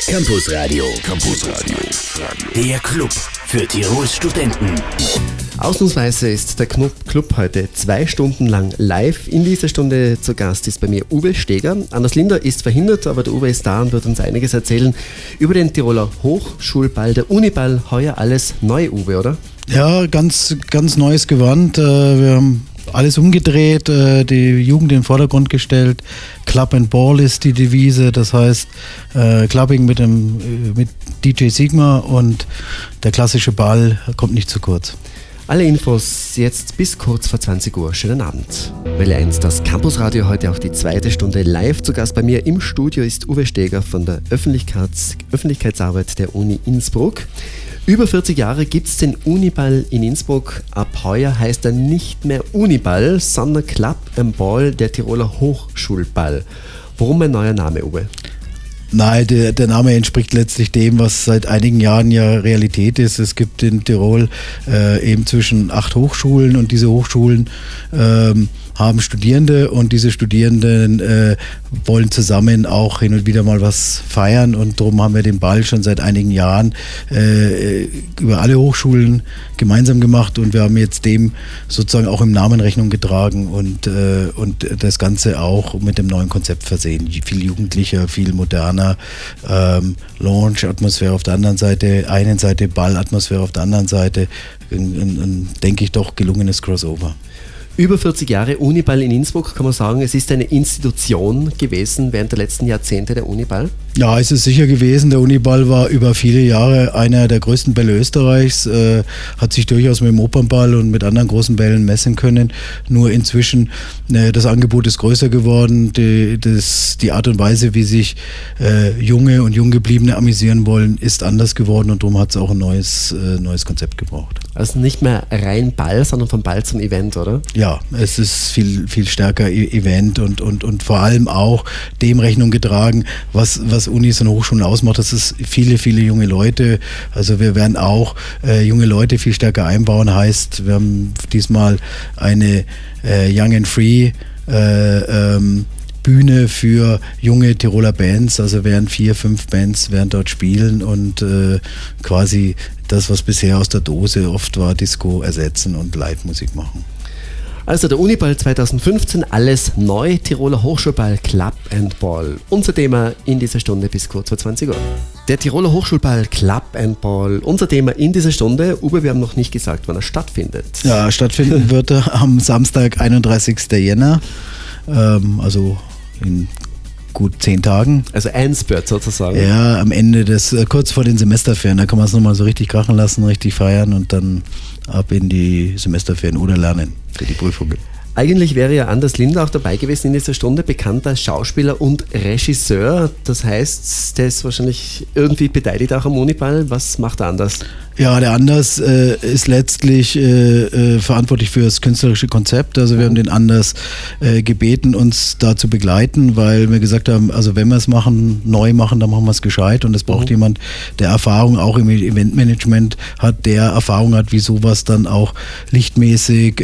Campus Radio. Der Club für Tirols Studenten. Ausnahmsweise ist der Club heute 2 Stunden lang live. In dieser Stunde zu Gast ist bei mir Uwe Steger. Anders Linder ist verhindert, aber der Uwe ist da und wird uns einiges erzählen über den Tiroler Hochschulball, der Uniball. Heuer alles neu, Uwe, oder? Ja, ganz neues Gewand. Wir haben alles umgedreht, die Jugend in den Vordergrund gestellt. Club and Ball ist die Devise, das heißt Clubbing mit DJ Sigma, und der klassische Ball kommt nicht zu kurz. Alle Infos jetzt bis kurz vor 20 Uhr. Schönen Abend. Welle 1, das Campusradio, heute auch die 2. Stunde live. Zu Gast bei mir im Studio ist Uwe Steger von der Öffentlichkeitsarbeit der Uni Innsbruck. Über 40 Jahre gibt es den Uniball in Innsbruck. Ab heuer heißt er nicht mehr Uniball, sondern Club and Ball, der Tiroler Hochschulball. Warum ein neuer Name, Uwe? Nein, der Name entspricht letztlich dem, was seit einigen Jahren ja Realität ist. Es gibt in Tirol eben zwischen 8 Hochschulen, und diese Hochschulen haben Studierende, und diese Studierenden wollen zusammen auch hin und wieder mal was feiern, und darum haben wir den Ball schon seit einigen Jahren über alle Hochschulen gemeinsam gemacht, und wir haben jetzt dem sozusagen auch im Namen Rechnung getragen und das Ganze auch mit dem neuen Konzept versehen. Viel jugendlicher, viel moderner, Lounge-Atmosphäre auf der anderen Seite, Ballatmosphäre auf der anderen Seite, denke ich doch gelungenes Crossover. Über 40 Jahre Uniball in Innsbruck, kann man sagen, es ist eine Institution gewesen während der letzten Jahrzehnte, der Uniball? Ja, es ist sicher gewesen. Der Uniball war über viele Jahre einer der größten Bälle Österreichs, hat sich durchaus mit dem Opernball und mit anderen großen Bällen messen können. Nur inzwischen, das Angebot ist größer geworden, die Art und Weise, wie sich junge und Junggebliebene amüsieren wollen, ist anders geworden, und darum hat es auch ein neues Konzept gebraucht. Also nicht mehr rein Ball, sondern vom Ball zum Event, oder? Ja, es ist viel stärker Event und vor allem auch dem Rechnung getragen, was Unis und Hochschulen ausmacht. Das ist viele junge Leute. Also wir werden auch junge Leute viel stärker einbauen. Heißt, wir haben diesmal eine Young and Free Bühne für junge Tiroler Bands. Also werden 4-5 Bands werden dort spielen und quasi das, was bisher aus der Dose oft war, Disco ersetzen und Live-Musik machen. Also der Uniball 2015, alles neu, Tiroler Hochschulball Club and Ball. Unser Thema in dieser Stunde bis kurz vor 20 Uhr. Der Tiroler Hochschulball Club and Ball, unser Thema in dieser Stunde. Uwe, wir haben noch nicht gesagt, wann er stattfindet. Ja, stattfinden wird er am Samstag, 31. Jänner, also in gut 10 Tagen. Also Endspurt sozusagen. Ja, am Ende kurz vor den Semesterferien, da kann man es nochmal so richtig krachen lassen, richtig feiern und dann ab in die Semesterferien oder lernen für die Prüfungen. Eigentlich wäre ja Anders Linder auch dabei gewesen in dieser Stunde, bekannt als Schauspieler und Regisseur. Das heißt, der ist wahrscheinlich irgendwie beteiligt auch am Uniball. Was macht er anders? Ja, der Anders ist letztlich verantwortlich für das künstlerische Konzept. Also wir haben den Anders gebeten, uns da zu begleiten, weil wir gesagt haben, also wenn wir es neu machen, dann machen wir es gescheit. Und es braucht jemand, der Erfahrung auch im Eventmanagement hat, der Erfahrung hat, wie sowas dann auch lichtmäßig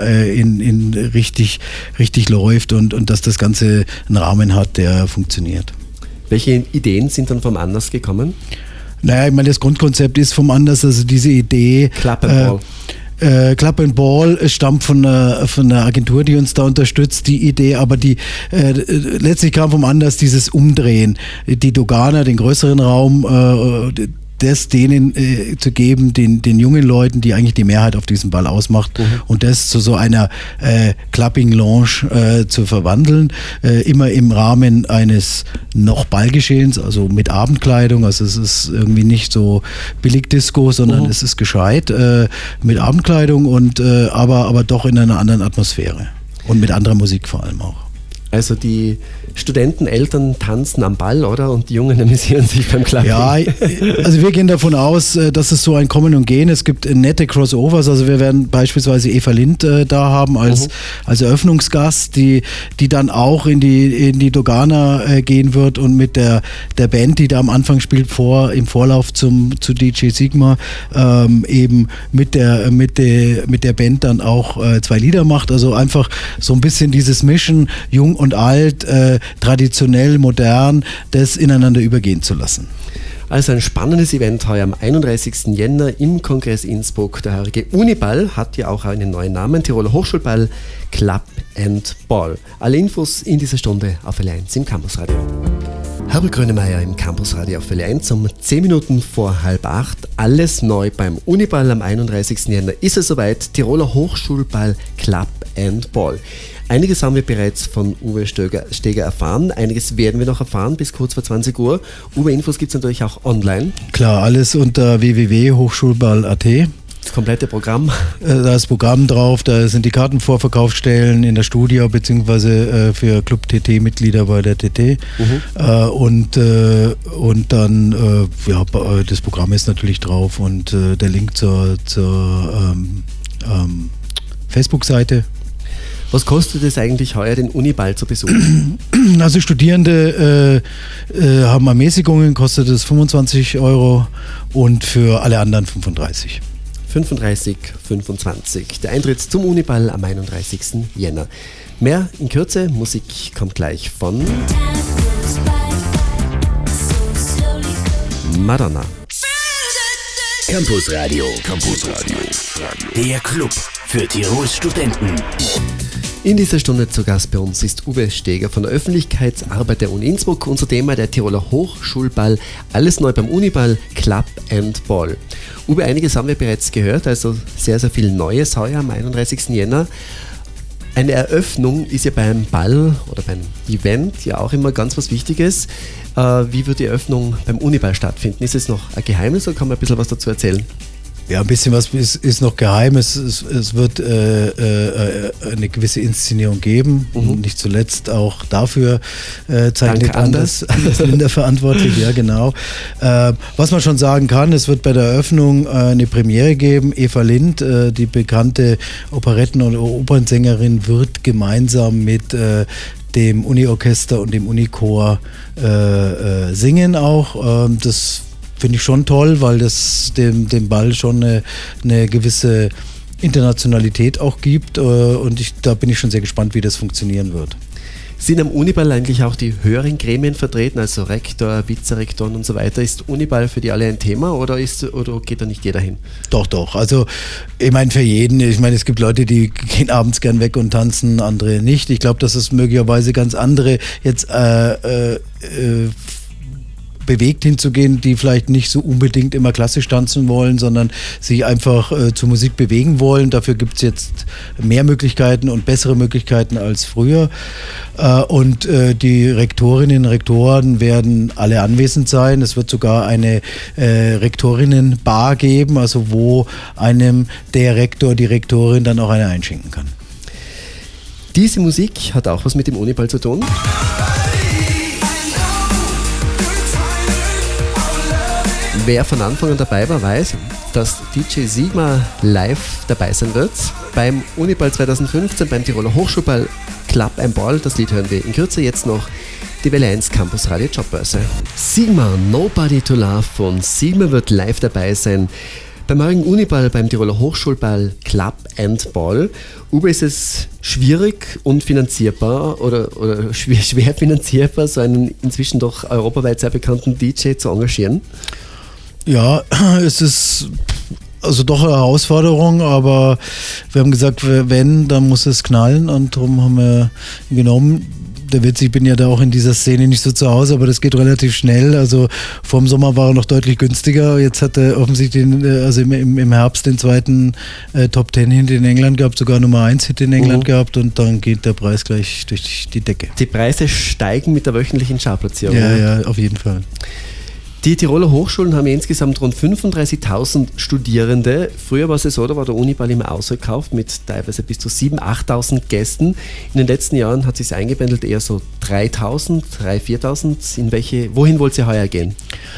in richtig läuft und dass das Ganze einen Rahmen hat, der funktioniert. Welche Ideen sind dann vom Anders gekommen? Naja, ich meine, das Grundkonzept ist vom Anders, also diese Idee Club and Ball. Club and Ball stammt von einer Agentur, die uns da unterstützt, die Idee, aber letztlich kam vom Anders dieses Umdrehen, die Dogana, den größeren Raum, das denen zu geben, den jungen Leuten, die eigentlich die Mehrheit auf diesem Ball ausmacht, und das zu so einer Clubbing Lounge zu verwandeln, immer im Rahmen eines noch Ballgeschehens, also mit Abendkleidung, also es ist irgendwie nicht so Billig-Disco, sondern es ist gescheit mit Abendkleidung und aber doch in einer anderen Atmosphäre und mit anderer Musik vor allem auch. Also die Studenten, Eltern tanzen am Ball, oder? Und die Jungen amüsieren sich beim Clubbing. Ja, also wir gehen davon aus, dass es so ein Kommen und Gehen. Es gibt nette Crossovers. Also wir werden beispielsweise Eva Lind da haben als Eröffnungsgast, die dann auch in die Dogana gehen wird und mit der Band, die da am Anfang spielt, im Vorlauf zu DJ Sigma, eben mit der Band dann auch 2 Lieder macht. Also einfach so ein bisschen dieses Mischen, jung und alt, traditionell, modern, das ineinander übergehen zu lassen. Also ein spannendes Event heuer am 31. Jänner im Kongress Innsbruck. Der heurige Uniball hat ja auch einen neuen Namen, Tiroler Hochschulball Club and Ball. Alle Infos in dieser Stunde auf L1 im Campusradio. Herbert Grönemeyer im Campusradio auf L1 um 10 Minuten vor 7:30. Alles neu beim Uniball am 31. Jänner ist es soweit. Tiroler Hochschulball Club and Ball. Einiges haben wir bereits von Uwe Steger erfahren, einiges werden wir noch erfahren bis kurz vor 20 Uhr. Uwe, Infos gibt es natürlich auch online. Klar, alles unter www.hochschulball.at. Das komplette Programm. Da ist Programm drauf, da sind die Kartenvorverkaufsstellen in der Studio beziehungsweise für Club TT-Mitglieder bei der TT. Und dann das Programm ist natürlich drauf und der Link zur Facebook-Seite. Was kostet es eigentlich heuer, den Uniball zu besuchen? Also Studierende haben Ermäßigungen, kostet es 25 € und für alle anderen 35. 25. Der Eintritt zum Uniball am 31. Jänner. Mehr in Kürze, Musik kommt gleich von Madonna. Campusradio. Der Club für Tirols Studenten. In dieser Stunde zu Gast bei uns ist Uwe Steger von der Öffentlichkeitsarbeit der Uni Innsbruck. Unser Thema der Tiroler Hochschulball. Alles neu beim Uniball Club and Ball. Uwe, einiges haben wir bereits gehört, also sehr, sehr viel Neues heuer am 31. Jänner. Eine Eröffnung ist ja beim Ball oder beim Event ja auch immer ganz was Wichtiges. Wie wird die Eröffnung beim Uniball stattfinden? Ist es noch ein Geheimnis oder kann man ein bisschen was dazu erzählen? Ja, ein bisschen was ist noch geheim. Es wird eine gewisse Inszenierung geben. Und nicht zuletzt auch dafür zeichnet Anders Linder verantwortlich. Ja, genau. Was man schon sagen kann, es wird bei der Eröffnung eine Premiere geben. Eva Lind, die bekannte Operetten- und Opernsängerin, wird gemeinsam mit dem Uni-Orchester und dem Unichor singen auch. Das finde ich schon toll, weil das dem Ball schon eine gewisse Internationalität auch gibt und da bin ich schon sehr gespannt, wie das funktionieren wird. Sind am Uniball eigentlich auch die höheren Gremien vertreten, also Rektor, Vizerektoren und so weiter? Ist Uniball für die alle ein Thema oder geht da nicht jeder hin? Doch. Also ich meine für jeden. Ich meine, es gibt Leute, die gehen abends gern weg und tanzen, andere nicht. Ich glaube, dass es möglicherweise ganz andere jetzt bewegt hinzugehen, die vielleicht nicht so unbedingt immer klassisch tanzen wollen, sondern sich einfach zur Musik bewegen wollen. Dafür gibt es jetzt mehr Möglichkeiten und bessere Möglichkeiten als früher. Und die Rektorinnen und Rektoren werden alle anwesend sein. Es wird sogar eine Rektorinnenbar geben, also wo einem der Rektor, die Rektorin dann auch eine einschenken kann. Diese Musik hat auch was mit dem Uniball zu tun. Wer von Anfang an dabei war, weiß, dass DJ Sigmar live dabei sein wird. Beim Uniball 2015, beim Tiroler Hochschulball Club and Ball. Das Lied hören wir in Kürze, jetzt noch die Welle 1 Campus Radio Jobbörse. Sigmar, Nobody to Love von Sigmar wird live dabei sein. Beim heurigen Uniball, beim Tiroler Hochschulball Club and Ball. Uwe, ist es schwierig und finanzierbar oder schwer finanzierbar, so einen inzwischen doch europaweit sehr bekannten DJ zu engagieren? Ja, es ist also doch eine Herausforderung, aber wir haben gesagt, wenn, dann muss es knallen und darum haben wir genommen. Der Witz, ich bin ja da auch in dieser Szene nicht so zu Hause, aber das geht relativ schnell. Also vorm Sommer war er noch deutlich günstiger. Jetzt hat er offensichtlich im Herbst den zweiten Top 10 Hit in England gehabt, sogar Nummer 1 Hit in England gehabt und dann geht der Preis gleich durch die Decke. Die Preise steigen mit der wöchentlichen Chartplatzierung. Ja, auf jeden Fall. Die Tiroler Hochschulen haben insgesamt rund 35.000 Studierende. Früher war es so, da war der Uniball immer ausverkauft mit teilweise bis zu 7.000, 8.000 Gästen. In den letzten Jahren hat es sich eingependelt eher so 3.000, 4.000. Wohin wollt ihr heuer gehen?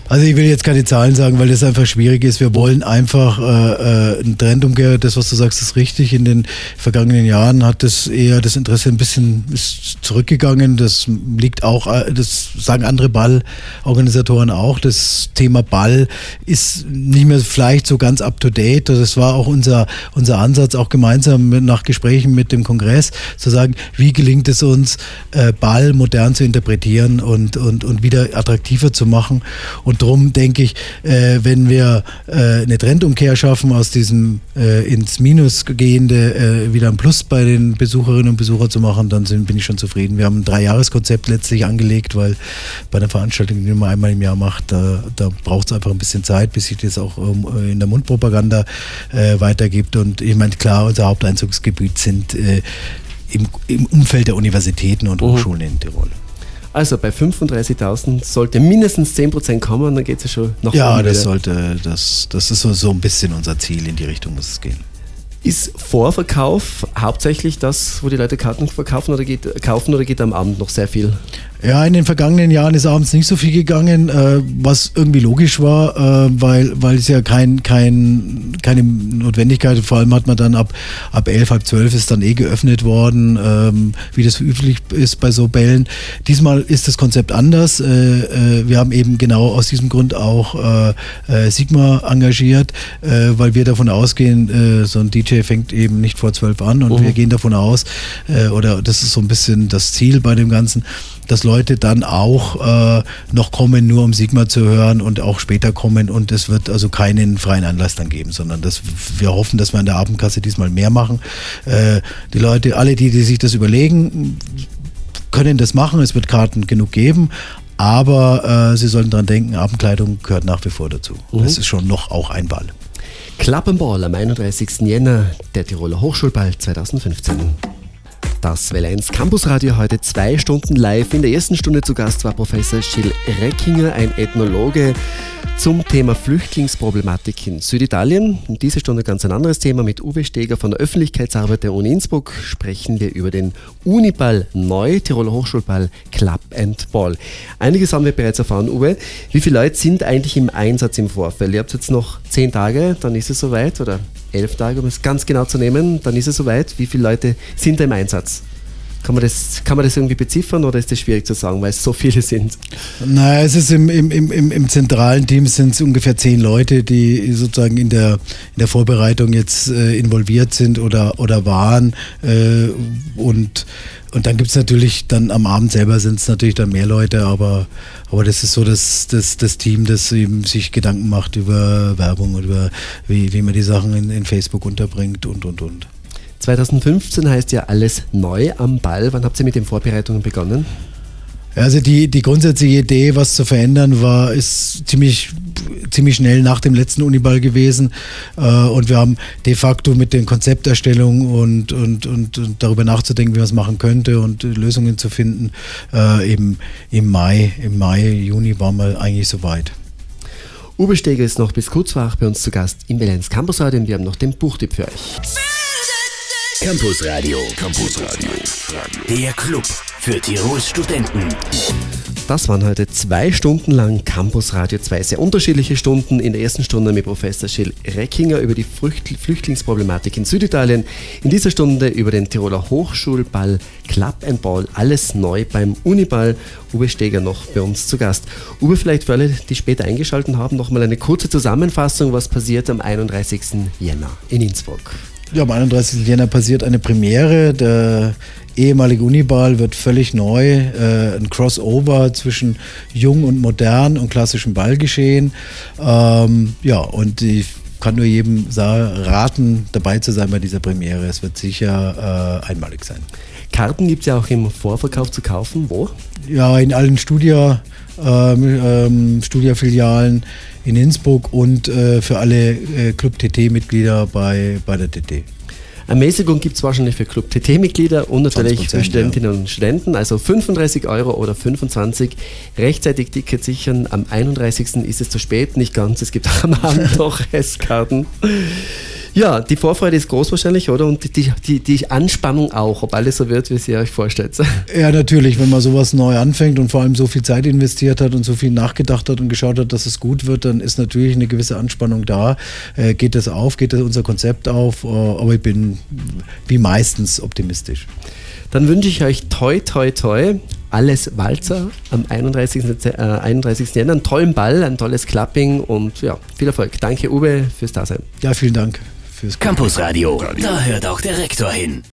Also ich will jetzt keine Zahlen sagen, weil das einfach schwierig ist. Wir wollen einfach einen Trendumkehr. Das, was du sagst, ist richtig. In den vergangenen Jahren hat das Interesse ein bisschen ist zurückgegangen. Das liegt auch, das sagen andere Ballorganisatoren auch. Das Thema Ball ist nicht mehr vielleicht so ganz up to date. Das war auch unser Ansatz, auch gemeinsam nach Gesprächen mit dem Kongress, zu sagen, wie gelingt es uns, Ball modern zu interpretieren und wieder attraktiver zu machen. Und darum denke ich, wenn wir eine Trendumkehr schaffen, aus diesem ins Minus gehende wieder ein Plus bei den Besucherinnen und Besuchern zu machen, dann bin ich schon zufrieden. Wir haben ein 3-Jahres-Konzept letztlich angelegt, weil bei einer Veranstaltung, die man einmal im Jahr macht, da braucht es einfach ein bisschen Zeit, bis sich das auch in der Mundpropaganda weitergibt. Und ich meine, klar, unser Haupteinzugsgebiet sind im Umfeld der Universitäten und Hochschulen in Tirol. Also bei 35.000 sollte mindestens 10% kommen, dann geht es ja schon nach oben. Ja, das ist so ein bisschen unser Ziel, in die Richtung muss es gehen. Ist Vorverkauf hauptsächlich das, wo die Leute Karten kaufen oder geht am Abend noch sehr viel? Ja, in den vergangenen Jahren ist abends nicht so viel gegangen, was irgendwie logisch war, weil es ja keine Notwendigkeit, vor allem hat man dann ab 11, halb 12 ist dann geöffnet worden, wie das üblich ist bei so Bällen. Diesmal ist das Konzept anders. Wir haben eben genau aus diesem Grund auch Sigma engagiert, weil wir davon ausgehen, so ein DJ fängt eben nicht vor 12 an und wir gehen davon aus, oder das ist so ein bisschen das Ziel bei dem Ganzen, dass Leute dann auch noch kommen, nur um Sigma zu hören und auch später kommen, und es wird also keinen freien Anlass dann geben, sondern wir hoffen, dass wir an der Abendkasse diesmal mehr machen. Die Leute, alle die sich das überlegen, können das machen, es wird Karten genug geben, aber sie sollten daran denken, Abendkleidung gehört nach wie vor dazu. Das ist schon noch auch ein Ball. Club and Ball am 31. Jänner, der Tiroler Hochschulball 2015. Das Welle 1 Campusradio heute 2 Stunden live. In der ersten Stunde zu Gast war Professor Gilles Reckinger, ein Ethnologe, zum Thema Flüchtlingsproblematik in Süditalien. In dieser Stunde ganz ein anderes Thema. Mit Uwe Steger von der Öffentlichkeitsarbeit der Uni Innsbruck sprechen wir über den Uniball neu, Tiroler Hochschulball Club and Ball. Einiges haben wir bereits erfahren, Uwe. Wie viele Leute sind eigentlich im Einsatz im Vorfeld? Ihr habt jetzt noch 10 Tage, dann ist es soweit, oder 11 Tage, um es ganz genau zu nehmen, dann ist es soweit. Wie viele Leute sind da im Einsatz? Kann man das irgendwie beziffern oder ist das schwierig zu sagen, weil es so viele sind? Naja, es ist im zentralen Team sind es ungefähr 10 Leute, die sozusagen in der Vorbereitung jetzt involviert sind oder waren. Und dann gibt es natürlich, dann am Abend selber sind es natürlich dann mehr Leute, aber das ist so das Team, das eben sich Gedanken macht über Werbung und über wie man die Sachen in Facebook unterbringt und. 2015 heißt ja alles neu am Ball. Wann habt ihr mit den Vorbereitungen begonnen? Also die grundsätzliche Idee, was zu verändern ist ziemlich schnell nach dem letzten Uniball gewesen, und wir haben de facto mit den Konzepterstellungen und darüber nachzudenken, wie man es machen könnte und Lösungen zu finden, eben im Mai, Juni waren wir eigentlich soweit. Uwe Steger ist noch bis kurz vor 8 bei uns zu Gast im Welle 1 Campusradio und wir haben noch den Buchtipp für euch. Campusradio. Der Club für Tirols Studenten. Das waren heute 2 Stunden lang Campusradio, 2 sehr unterschiedliche Stunden. In der ersten Stunde mit Professor Gilles Reckinger über die Flüchtlingsproblematik in Süditalien. In dieser Stunde über den Tiroler Hochschulball Club and Ball. Alles neu beim Uniball. Uwe Steger noch bei uns zu Gast. Uwe, vielleicht für alle, die später eingeschaltet haben, nochmal eine kurze Zusammenfassung, was passiert am 31. Jänner in Innsbruck. Ja, am 31. Jänner passiert eine Premiere. Der ehemalige Uniball wird völlig neu. Ein Crossover zwischen jung und modern und klassischem Ball geschehen. Und ich kann nur jedem raten, dabei zu sein bei dieser Premiere. Es wird sicher einmalig sein. Karten gibt es ja auch im Vorverkauf zu kaufen. Wo? Ja, in allen Studia-Filialen in Innsbruck und für alle Club TT-Mitglieder bei der TT. Ermäßigung gibt es wahrscheinlich für Club TT-Mitglieder und natürlich für Studentinnen und Studenten, also 35 € oder 25. Rechtzeitig Ticket sichern. Am 31. ist es zu spät, nicht ganz, es gibt auch am Abend noch Restkarten. Ja, die Vorfreude ist groß wahrscheinlich, oder? Und die Anspannung auch, ob alles so wird, wie ihr euch vorstellt. Ja, natürlich, wenn man sowas neu anfängt und vor allem so viel Zeit investiert hat und so viel nachgedacht hat und geschaut hat, dass es gut wird, dann ist natürlich eine gewisse Anspannung da. Geht das auf, geht das unser Konzept auf? Aber ich bin wie meistens optimistisch. Dann wünsche ich euch toi, toi, toi, alles Walzer am 31. Jänner, einen tollen Ball, ein tolles Clubbing und ja, viel Erfolg. Danke, Uwe, fürs Dasein. Ja, vielen Dank. Campus Radio, da hört auch der Rektor hin.